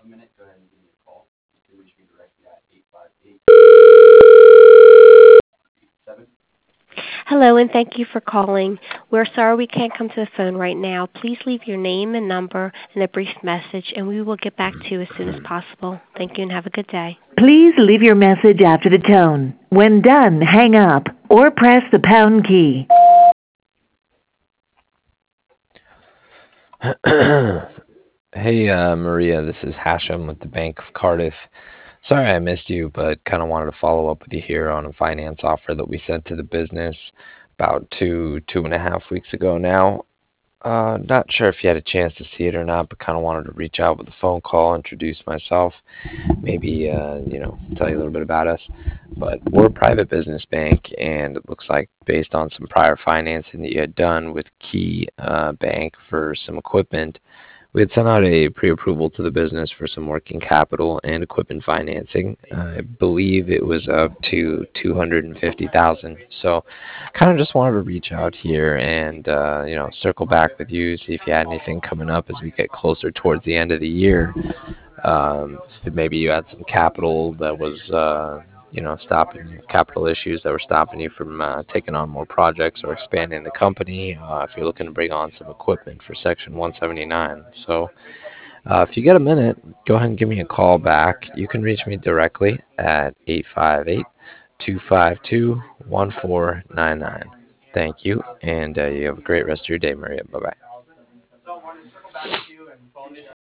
Hello, and thank you for calling. We're sorry we can't come to the phone right now. Please leave your name and number and a brief message, and we will get back to you as soon as possible. Thank you, and have a good day. Please leave your message after the tone. When done, hang up or press the pound key. Hey, Maria, this is Hashem with the Bank of Cardiff. Sorry I missed you, but kind of wanted to follow up with you here on a finance offer that we sent to the business about two and a half weeks ago now. Not sure if you had a chance to see it or not, but kind of wanted to reach out with a phone call, introduce myself, maybe, tell you a little bit about us. But we're a private business bank, and it looks like based on some prior financing that you had done with Key Bank for some equipment, we had sent out a pre-approval to the business for some working capital and equipment financing. I believe it was up to 250,000. So, kind of just wanted to reach out here and circle back with you, see if you had anything coming up as we get closer towards the end of the year. If maybe you had some capital that was stopping capital issues that were stopping you from taking on more projects or expanding the company. If you're looking to bring on some equipment for Section 179. So if you get a minute, go ahead and give me a call back. You can reach me directly at 858-252-1499. Thank you, and you have a great rest of your day, Maria. Bye-bye.